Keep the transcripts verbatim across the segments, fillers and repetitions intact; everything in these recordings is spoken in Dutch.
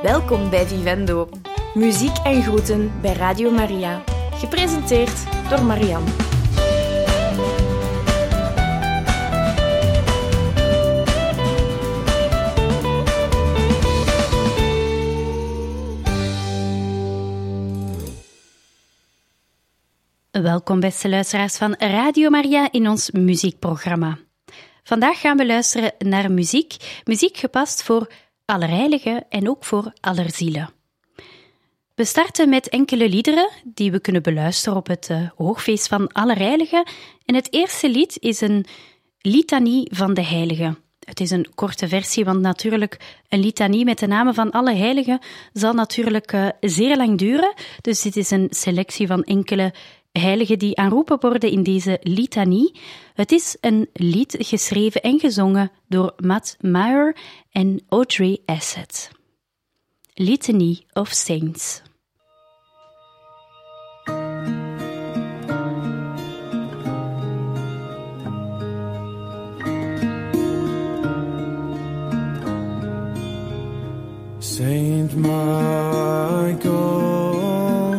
Welkom bij Vivendo. Muziek en groeten bij Radio Maria. Gepresenteerd door Marianne. Welkom beste luisteraars van Radio Maria in ons muziekprogramma. Vandaag gaan we luisteren naar muziek, muziek gepast voor Allerheiligen en ook voor Allerzielen. We starten met enkele liederen die we kunnen beluisteren op het uh, hoogfeest van Allerheiligen. En het eerste lied is een litanie van de heiligen. Het is een korte versie, want natuurlijk een litanie met de namen van alle heiligen zal natuurlijk uh, zeer lang duren. Dus dit is een selectie van enkele heiligen die aanroepen worden in deze litanie. Het is een lied geschreven en gezongen door Matt Maher en Audrey Assett. Litany of Saints. Saint Michael,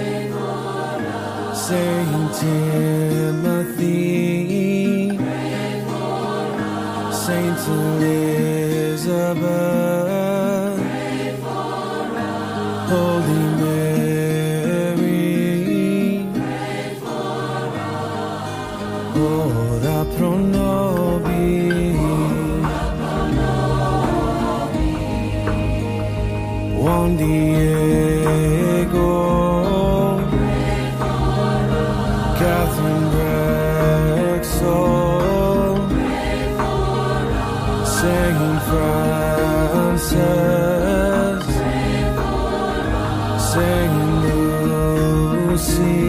Saint Timothy, Saint Elizabeth, Holy Mary, ora pro nobis. Juan Diego, Catherine Drexel, Saint Francis, Saint Lucy,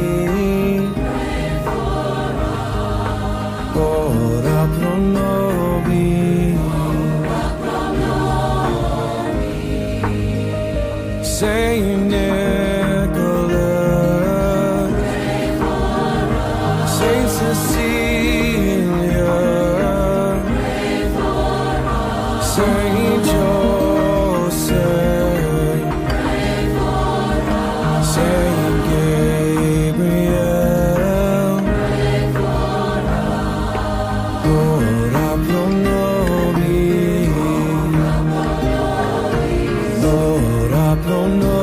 ora pro nobis. Saint Nicholas, Saint Cecilia, Saint Joseph, Saint Gabriel, ora pro nobis, ora pro nobis.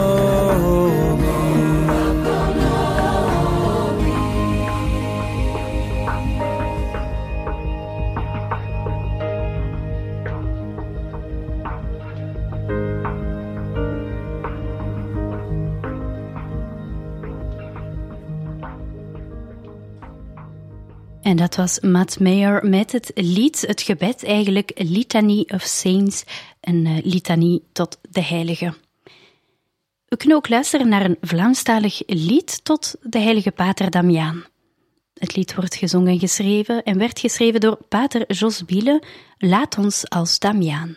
En dat was Matt Maher met het lied, het gebed eigenlijk, Litany of Saints, een uh, litanie tot de heiligen. We kunnen ook luisteren naar een Vlaamstalig lied tot de heilige pater Damiaan. Het lied wordt gezongen en geschreven en werd geschreven door pater Jos Biele, Laat ons als Damiaan.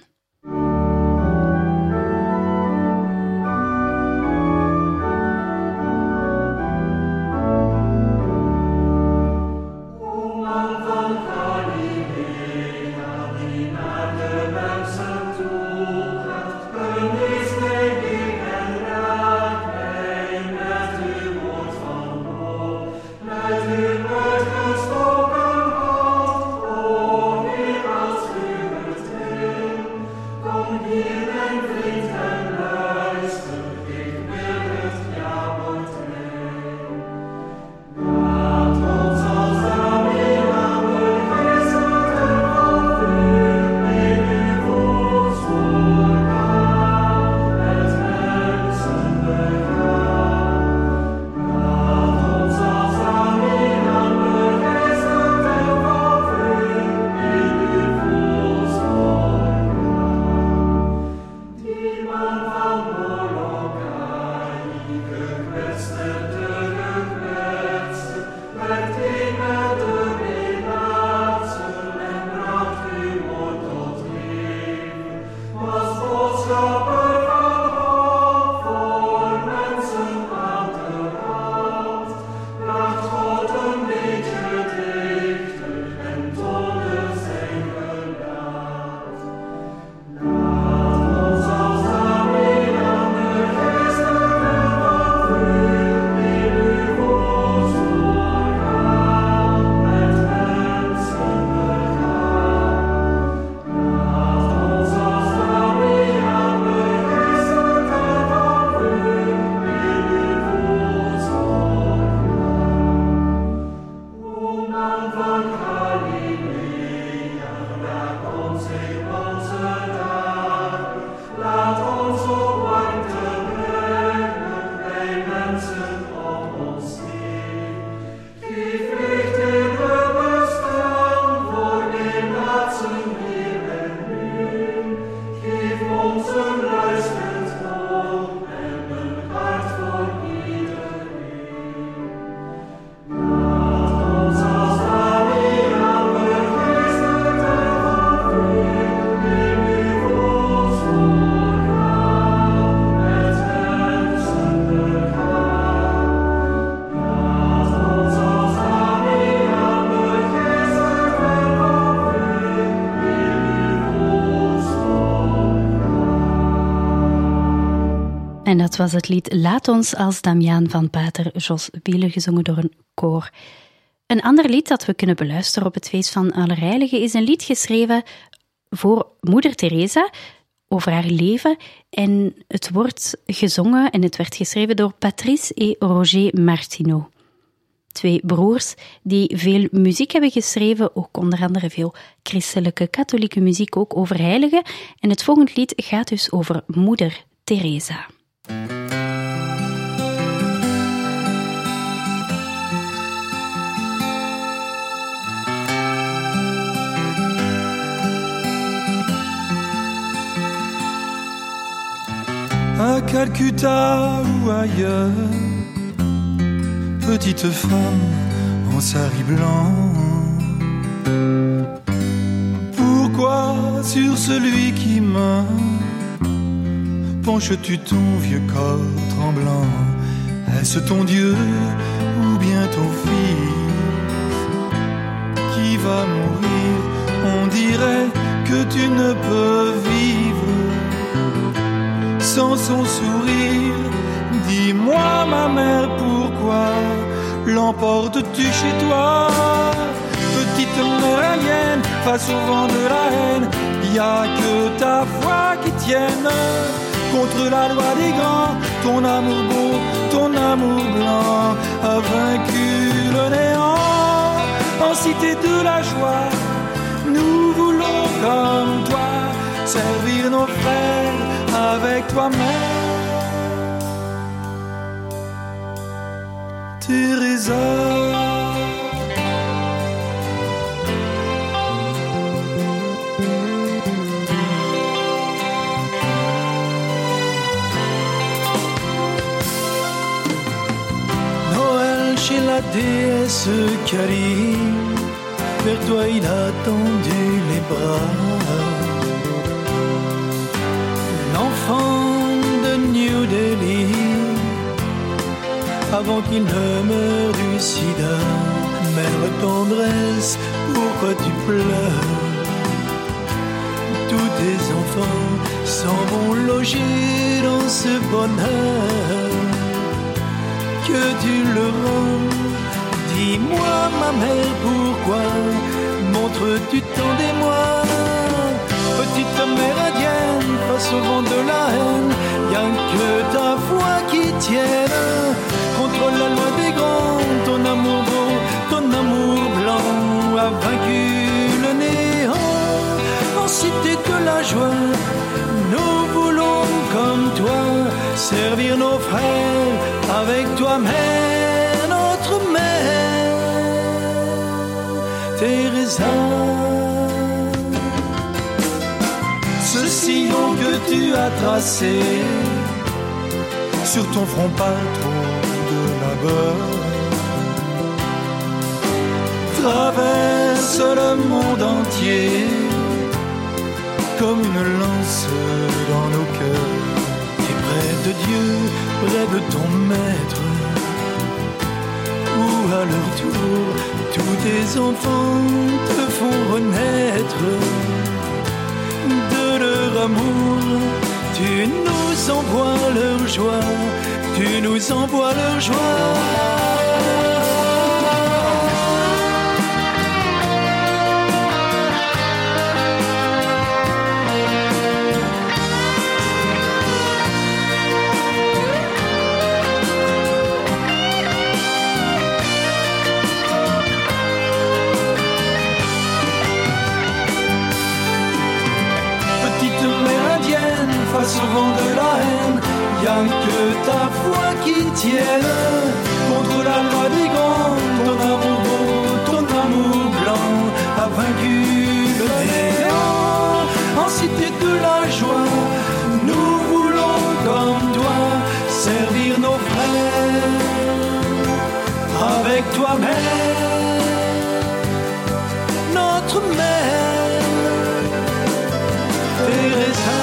En dat was het lied Laat ons als Damiaan van pater Jos Biele, gezongen door een koor. Een ander lied dat we kunnen beluisteren op het feest van Allerheiligen is een lied geschreven voor moeder Teresa, over haar leven. En het wordt gezongen en het werd geschreven door Patrice en Roger Martineau. Twee broers die veel muziek hebben geschreven, ook onder andere veel christelijke, katholieke muziek, ook over heiligen. En het volgende lied gaat dus over moeder Teresa. À Calcutta ou ailleurs, petite femme en sari blanc, pourquoi sur celui qui meurt penches-tu ton vieux corps tremblant? Est-ce ton Dieu ou bien ton fils qui va mourir? On dirait que tu ne peux vivre sans son sourire. Dis-moi ma mère, pourquoi l'emportes-tu chez toi? Petite mère indienne, face au vent de la haine, y a que ta foi qui tienne. Contre la loi des grands, ton amour beau, ton amour blanc a vaincu le néant. En cité de la joie, nous voulons comme toi servir nos frères avec toi-même. Teresa, Noël chez la déesse Kali, vers toi il a tendu les bras. L'enfant de New Delhi, avant qu'il ne meure du sida. Mère tendresse, pourquoi tu pleures? Tous tes enfants s'en vont loger dans ce bonheur. Que tu le rends, dis-moi ma mère, pourquoi montres-tu tant d'émoi? Petite mère indienne, face au vent de la haine, y'a que ta voix qui tienne. Contre la loi des grands, ton amour beau, ton amour blanc a vaincu le néant. En cité de la joie, nous voulons comme toi servir nos frères avec toi, mère, notre mère, Teresa. Ce sillon que tu as tracé sur ton front pas trop de labeur traverse le monde entier comme une lance dans nos cœurs. Et près de Dieu, près de ton maître, où à leur tour tous tes enfants te font renaître. De leur amour, tu nous envoies leur joie, tu nous envoies leur joie. Face au vent de la haine, y'a que ta foi qui tienne. Contre la loi des grands, ton amour beau, ton amour blanc a vaincu le néant. En cité de la joie, nous voulons comme toi servir nos frères avec toi, mère, notre mère, Teresa.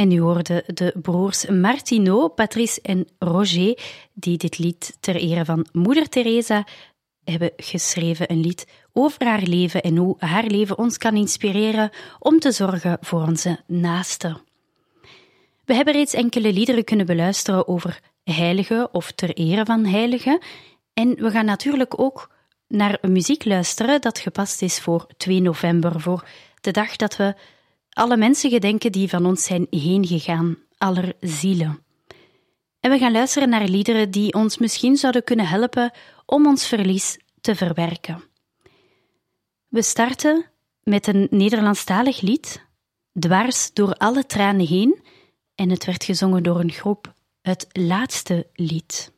En u hoorde de broers Martineau, Patrice en Roger, die dit lied ter ere van Moeder Teresa hebben geschreven. Een lied over haar leven en hoe haar leven ons kan inspireren om te zorgen voor onze naasten. We hebben reeds enkele liederen kunnen beluisteren over heiligen of ter ere van heiligen. En we gaan natuurlijk ook naar muziek luisteren dat gepast is voor twee november, voor de dag dat we alle mensen gedenken die van ons zijn heengegaan, aller zielen. En we gaan luisteren naar liederen die ons misschien zouden kunnen helpen om ons verlies te verwerken. We starten met een Nederlandstalig lied, Dwars door alle tranen heen, en het werd gezongen door een groep, Het Laatste Lied.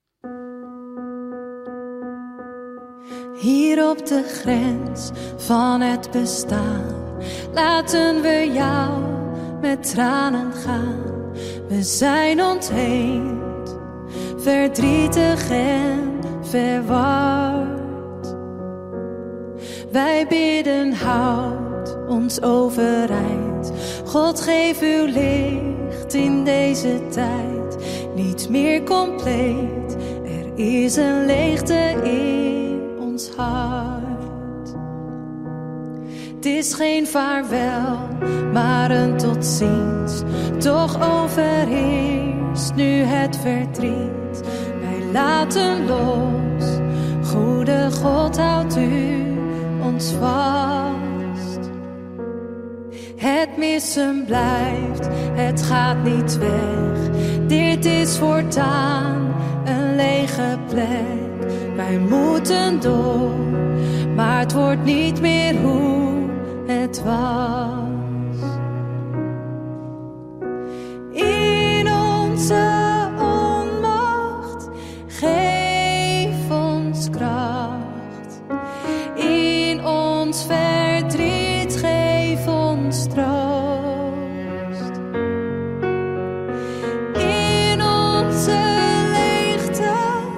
Hier op de grens van het bestaan laten we jou met tranen gaan. We zijn ontheemd, verdrietig en verward. Wij bidden, houd ons overeind. God, geef uw licht in deze tijd. Niet meer compleet, er is een leegte in ons hart. Het is geen vaarwel, maar een tot ziens. Toch overheerst nu het verdriet. Wij laten los, goede God, houdt u ons vast. Het missen blijft, het gaat niet weg. Dit is voortaan een lege plek. Wij moeten door, maar het wordt niet meer hoe het was. In onze onmacht, geef ons kracht. In ons verdriet, geef ons troost. In onze leegte,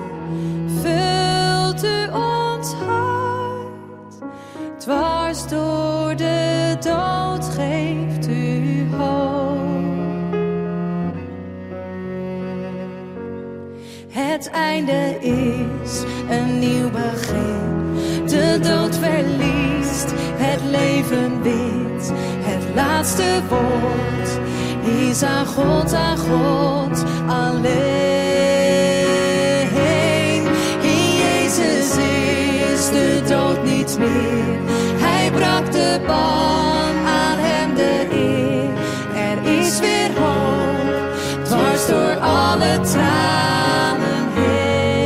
vult u ons hart. Dwars door de dood geeft u hoop. Het einde is een nieuw begin. De dood verliest, het leven wint. Het laatste woord is aan God, aan God alleen. In Jezus is de dood niet meer. Hij brak de ban, aan hem de eer. Er is weer hoop, dwars door alle tranen heen.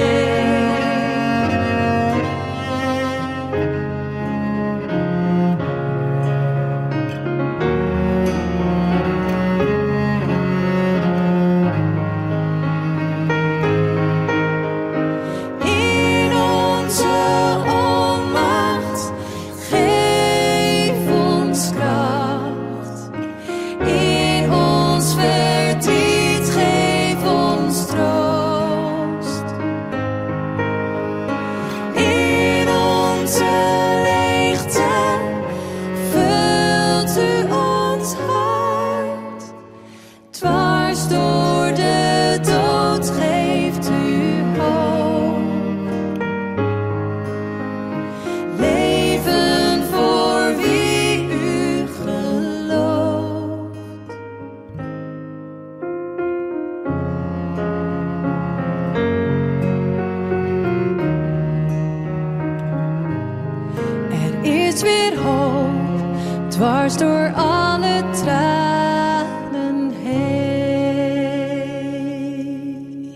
In onze onmacht, geef ons kracht. In ons verdriet, geef ons troost. In onze leegte, vult u ons hart. Dwars door de dood geeft u hoop. Leven voor wie u gelooft. Er is weer hoop, dwars door alle tranen heen.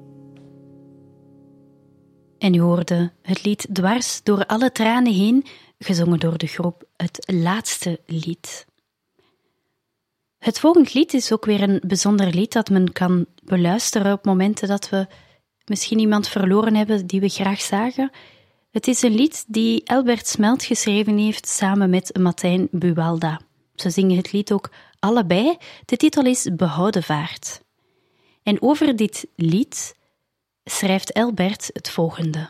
En u hoorde het lied Dwars door alle tranen heen, gezongen door de groep Het Laatste Lied. Het volgende lied is ook weer een bijzonder lied dat men kan beluisteren op momenten dat we misschien iemand verloren hebben die we graag zagen. Het is een lied die Elbert Smelt geschreven heeft samen met Martijn Buwalda. Ze zingen het lied ook allebei. De titel is Behouden Vaart. En over dit lied schrijft Elbert het volgende.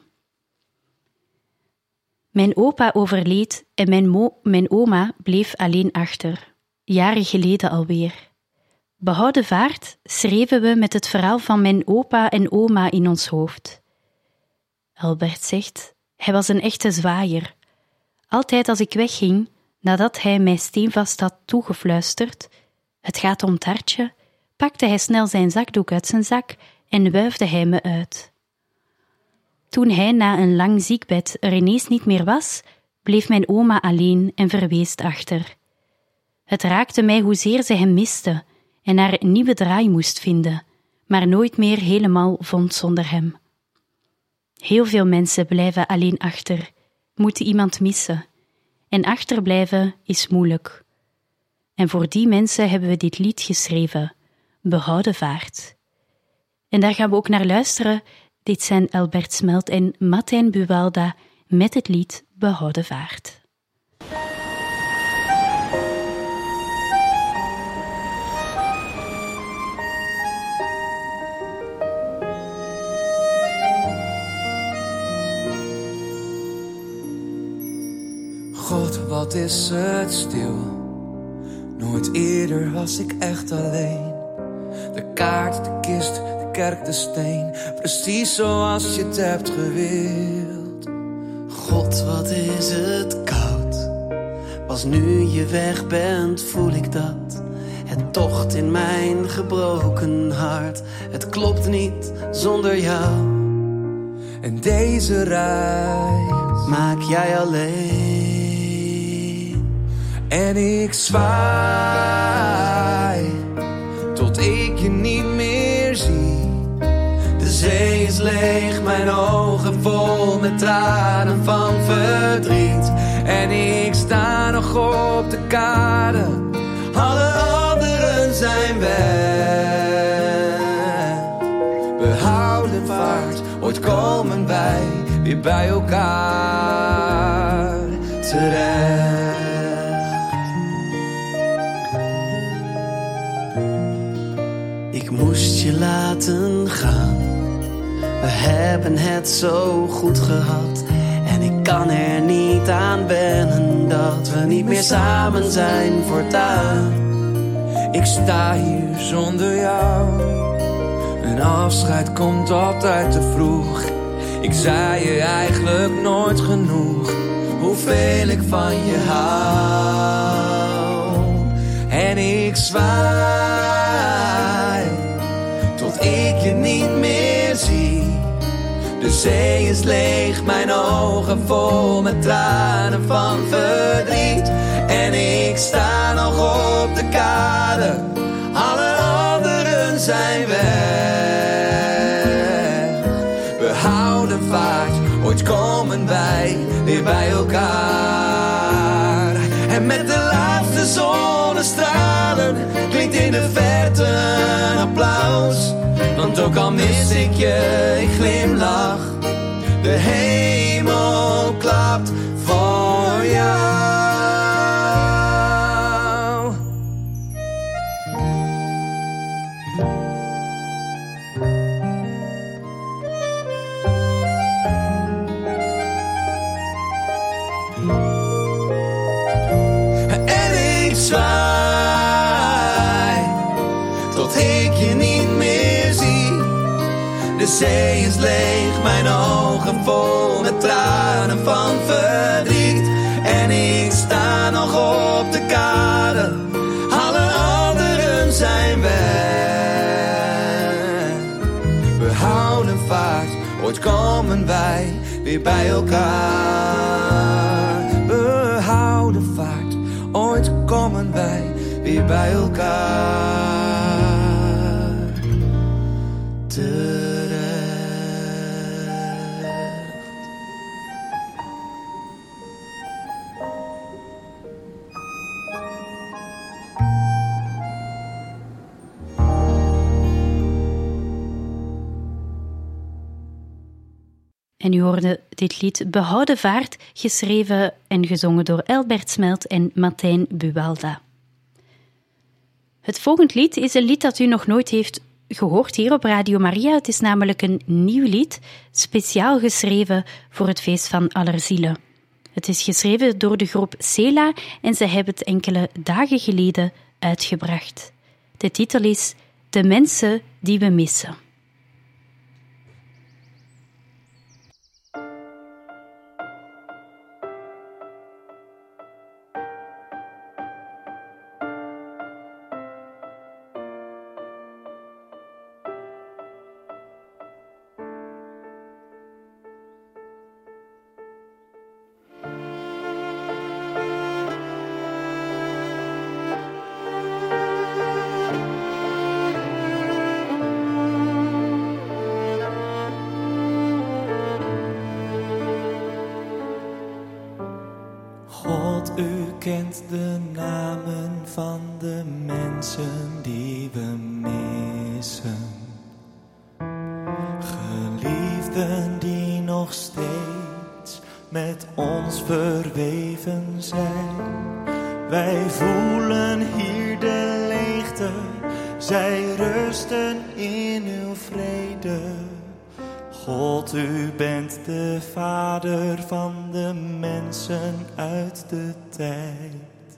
Mijn opa overleed en mijn, mo- mijn oma bleef alleen achter, jaren geleden alweer. Behouden Vaart schreven we met het verhaal van mijn opa en oma in ons hoofd. Albert zegt, hij was een echte zwaaier. Altijd als ik wegging, nadat hij mij steenvast had toegefluisterd, het gaat om het hartje, pakte hij snel zijn zakdoek uit zijn zak en wuifde hij me uit. Toen hij na een lang ziekbed er ineens niet meer was, bleef mijn oma alleen en verweest achter. Het raakte mij hoezeer ze hem miste en haar nieuwe draai moest vinden, maar nooit meer helemaal vond zonder hem. Heel veel mensen blijven alleen achter, moeten iemand missen. En achterblijven is moeilijk. En voor die mensen hebben we dit lied geschreven, Behouden Vaart. En daar gaan we ook naar luisteren. Dit zijn Albert Smelt en Martijn Buwalda met het lied Behouden Vaart. God, wat is het stil. Nooit eerder was ik echt alleen. De kaart, de kist, de kerk, de steen. Precies zoals je het hebt gewild. God, wat is het koud. Pas nu je weg bent, voel ik dat. Het tocht in mijn gebroken hart. Het klopt niet zonder jou. En deze reis maak jij alleen. En ik zwaai tot ik je niet meer zie. De zee is leeg, mijn ogen vol met tranen van verdriet. En ik sta nog op de kade, alle anderen zijn weg. Behouden vaart, ooit komen wij weer bij elkaar terecht. Ik moest je laten gaan. We hebben het zo goed gehad. En ik kan er niet aan wennen dat we niet meer samen zijn voortaan. Ik sta hier zonder jou. Een afscheid komt altijd te vroeg. Ik zei je eigenlijk nooit genoeg hoeveel ik van je hou. En ik zwaai tot ik je niet meer zie. De zee is leeg, mijn ogen vol met tranen van verdriet. En ik sta nog op de kade, alle anderen zijn weg. We houden vaart, ooit komen wij weer bij elkaar. En met de laatste zonnestralen klinkt in de verte een applaus. Want ook al mis ik je, ik glimlach. De hemel klapt voor jou. En ik zwaai tot ik je niet meer zie. De zee is leeg, mijn ogen vol met tranen van verdriet. En ik sta nog op de kade, alle anderen zijn weg. We houden vaart, ooit komen wij weer bij elkaar. We houden vaart, ooit komen wij weer bij elkaar. Terecht. En u hoorde dit lied Behouden Vaart, geschreven en gezongen door Albert Smelt en Martijn Buwalda. Het volgende lied is een lied dat u nog nooit heeft gehoord hier op Radio Maria. Het is namelijk een nieuw lied, speciaal geschreven voor het feest van Allerzielen. Het is geschreven door de groep Sela en ze hebben het enkele dagen geleden uitgebracht. De titel is De mensen die we missen. U kent de namen van de mensen die we missen. Geliefden die nog steeds met ons verweven zijn. Wij voelen hier de leegte, zij rusten in uw vrede. God, u bent de vader van de mensen uit de tijd.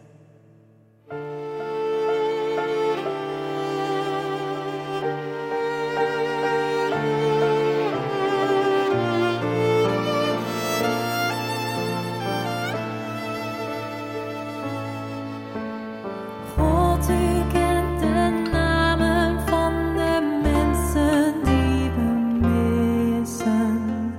God, u kent de namen van de mensen die we missen.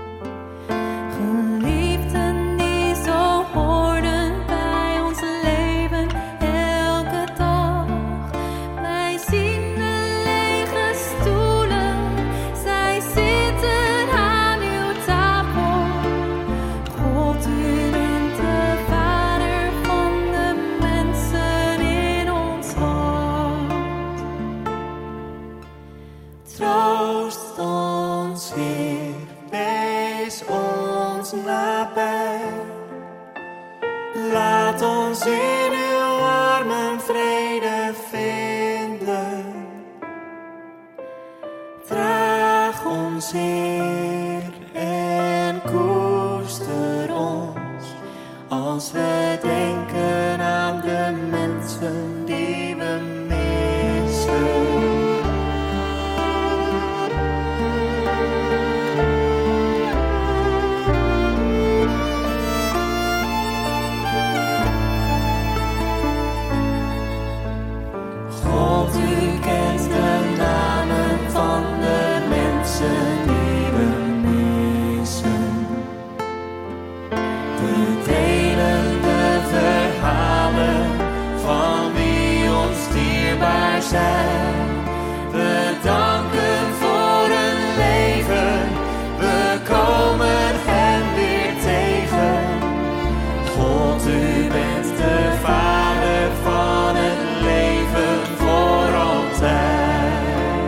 Geliefden die zo hoorden bij ons leven elke dag. Wij zien de lege stoelen, zij zitten aan uw tafel. God, u bent de vader van de mensen in ons hart. Troost ons, Heer, wees ons nabij. Laat ons in uw armen vrede vinden. Draag ons, Heer, en koester ons als we denken aan de mensen die we missen. God, u kent de namen van de mensen die we missen. We delen de verhalen van wie ons dierbaar zijn. We danken voor een leven, we komen hen weer tegen. God, u bent de vader van het leven voor altijd.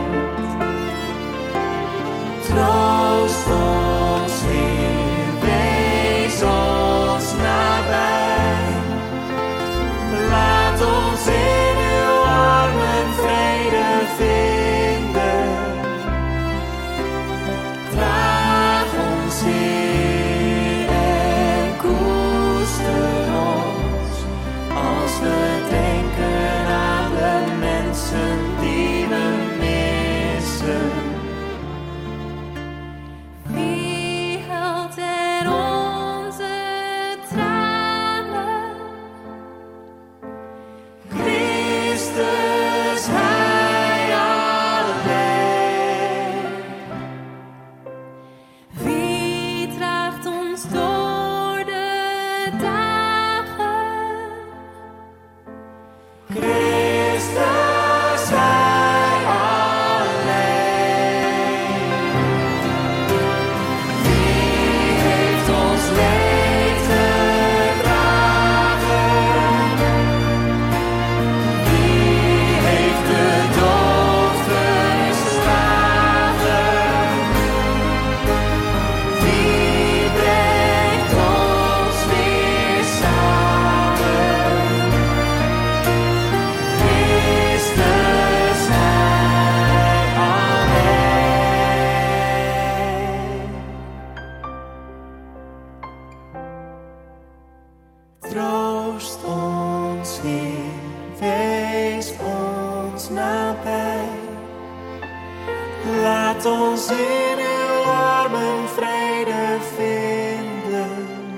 Troost ons, Heer, wees ons nabij. Laat ons in uw armen vrede vinden. Draag ons, Heer, en koester ons als we denken aan de mensen die we missen. ons in uw armen vrede vinden.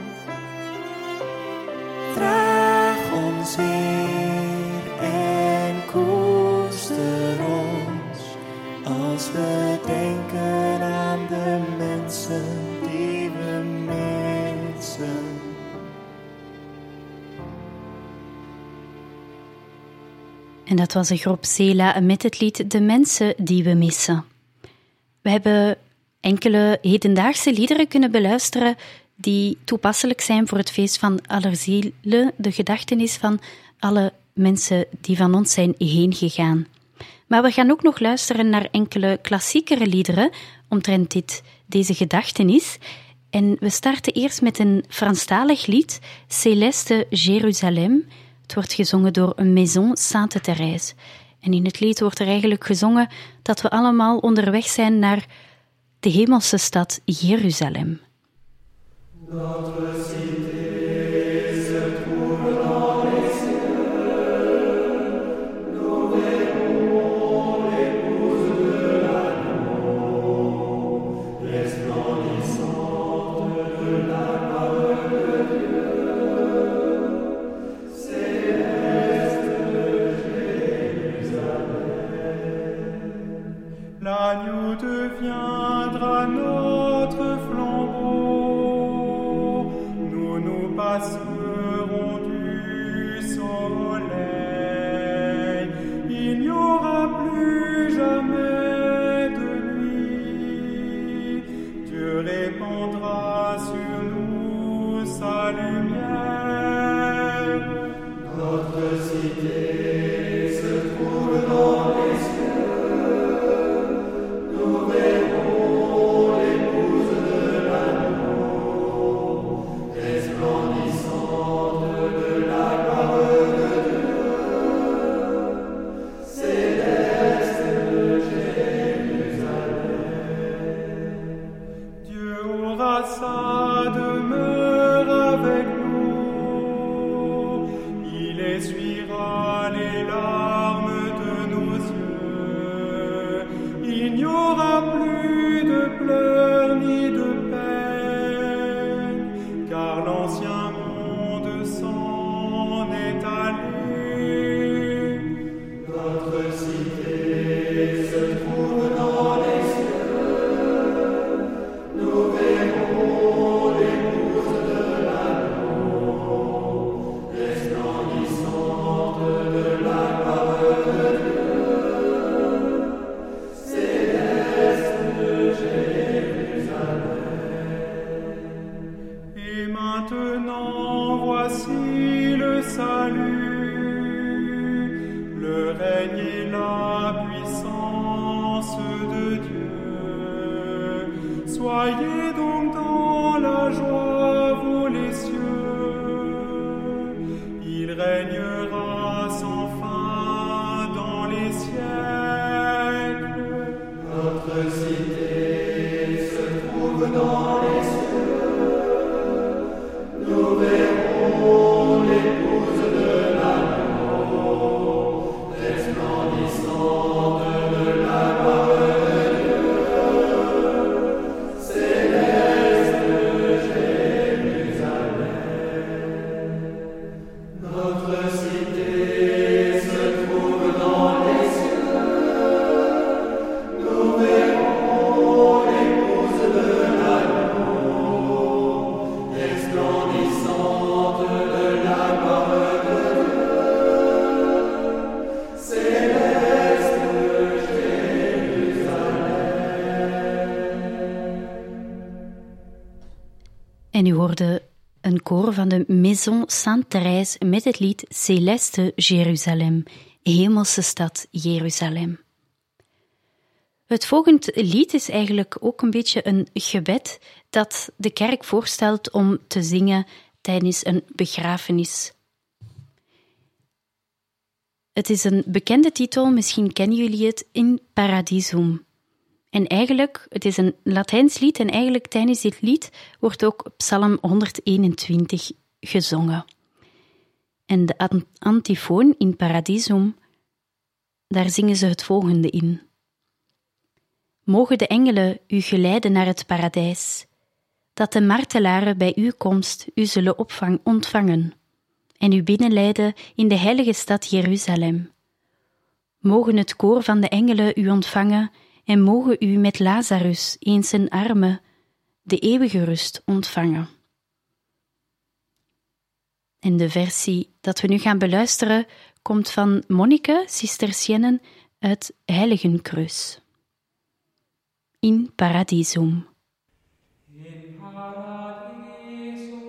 Draag ons, Heer, en koester ons als we denken aan de mensen die we missen. En dat was de groep Sela met het lied De Mensen die we missen. We hebben enkele hedendaagse liederen kunnen beluisteren die toepasselijk zijn voor het feest van Allerzielen, de gedachtenis van alle mensen die van ons zijn heen gegaan. Maar we gaan ook nog luisteren naar enkele klassiekere liederen omtrent dit, deze gedachtenis. En we starten eerst met een Franstalig lied, Céleste Jérusalem. Het wordt gezongen door Maison Sainte-Thérèse. En in het lied wordt er eigenlijk gezongen dat we allemaal onderweg zijn naar de hemelse stad Jeruzalem. L'agneau deviendra notre flambeau, nous nous passerons du soleil, il n'y aura plus jamais de nuit, Dieu répandra sur nous sa lumière, notre cité se trouve dans les cieux. En u hoorde een koor van de Maison Sainte-Thérèse met het lied Céleste Jérusalem, hemelse stad Jeruzalem. Het volgende lied is eigenlijk ook een beetje een gebed dat de kerk voorstelt om te zingen tijdens een begrafenis. Het is een bekende titel, misschien kennen jullie het, In Paradisum. En eigenlijk, het is een Latijns lied en eigenlijk tijdens dit lied wordt ook Psalm honderdeenentwintig gezongen. En de antifoon In Paradisum, daar zingen ze het volgende in. Mogen de engelen u geleiden naar het paradijs, dat de martelaren bij uw komst u zullen opvang, ontvangen en u binnenleiden in de heilige stad Jeruzalem. Mogen het koor van de engelen u ontvangen en mogen u met Lazarus in zijn armen de eeuwige rust ontvangen. En de versie dat we nu gaan beluisteren komt van Monique Cistercienne uit Heiligenkreuz. In Paradisum. In Paradisum,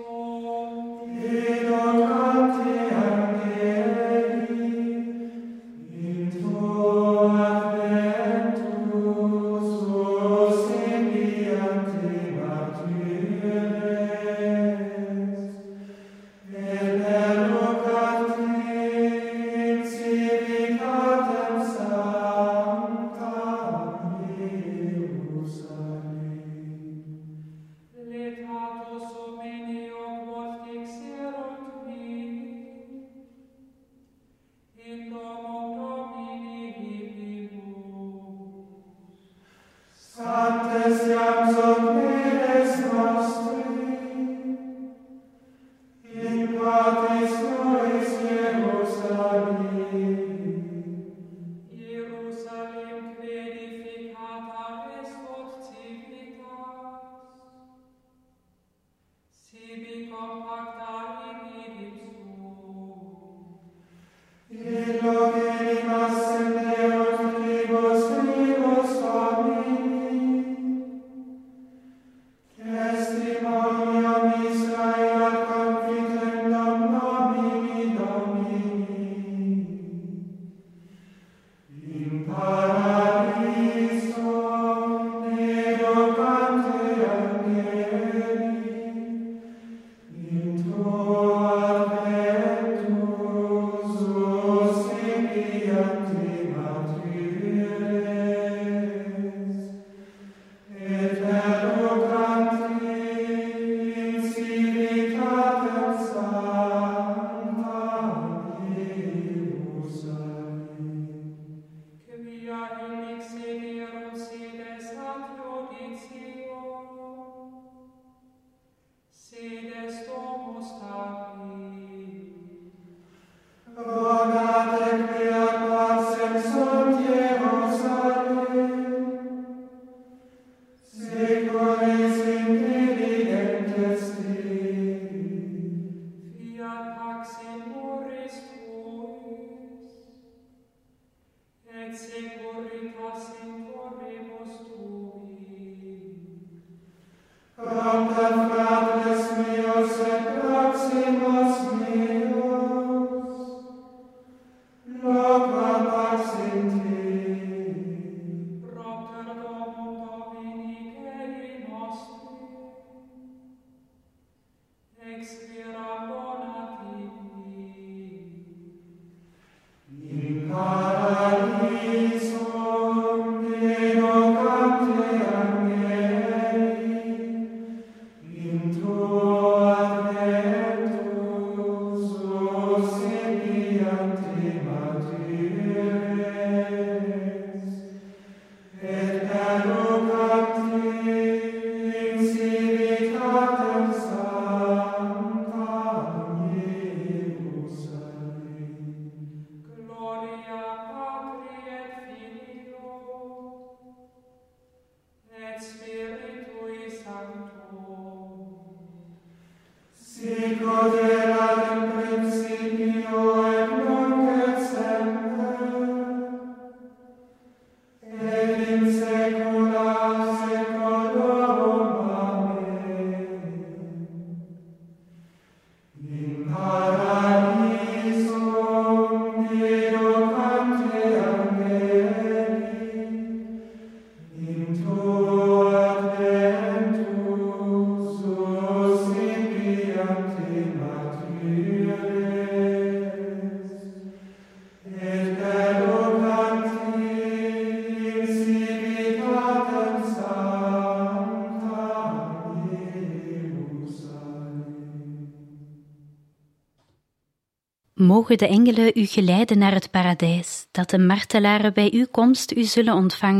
Mogen de engelen u geleiden naar het paradijs, dat de martelaren bij uw komst u zullen ontvangen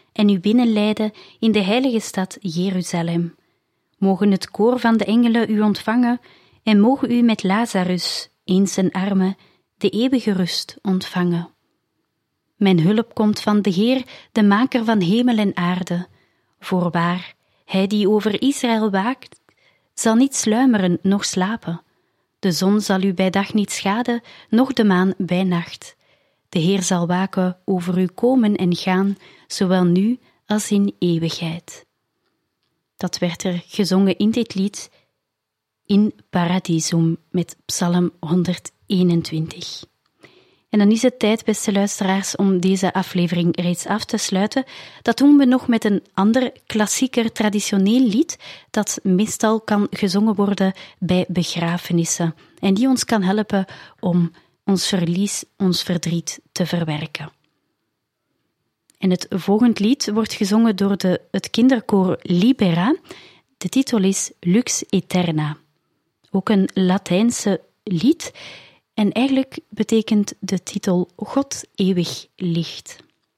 en u binnenleiden in de heilige stad Jeruzalem. Mogen het koor van de engelen u ontvangen en mogen u met Lazarus, in zijn armen, de eeuwige rust ontvangen. Mijn hulp komt van de Heer, de maker van hemel en aarde. Voorwaar, hij die over Israël waakt, zal niet sluimeren, noch slapen. De zon zal u bij dag niet schaden, noch de maan bij nacht. De Heer zal waken over u komen en gaan, zowel nu als in eeuwigheid. Dat werd er gezongen in dit lied in Paradisum met Psalm honderdeenentwintig. En dan is het tijd, beste luisteraars, om deze aflevering reeds af te sluiten. Dat doen we nog met een ander klassieker traditioneel lied dat meestal kan gezongen worden bij begrafenissen en die ons kan helpen om ons verlies, ons verdriet te verwerken. En het volgende lied wordt gezongen door de, het kinderkoor Libera. De titel is Lux Aeterna. Ook een Latijnse lied. En eigenlijk betekent de titel God eeuwig licht.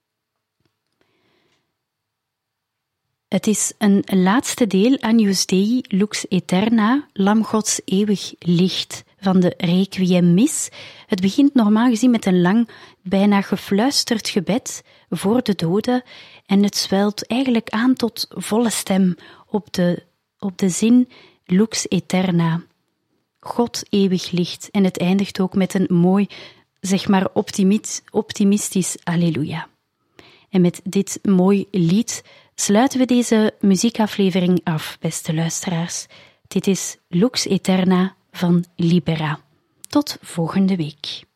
Het is een laatste deel, Agnus Dei Lux Aeterna, Lam Gods eeuwig licht, van de Requiem Mis. Het begint normaal gezien met een lang, bijna gefluisterd gebed voor de doden en het zwelt eigenlijk aan tot volle stem op de, op de zin Lux Aeterna. God eeuwig licht. En het eindigt ook met een mooi, zeg maar optimistisch Alleluia. En met dit mooi lied sluiten we deze muziekaflevering af, beste luisteraars. Dit is Lux Aeterna van Libera. Tot volgende week.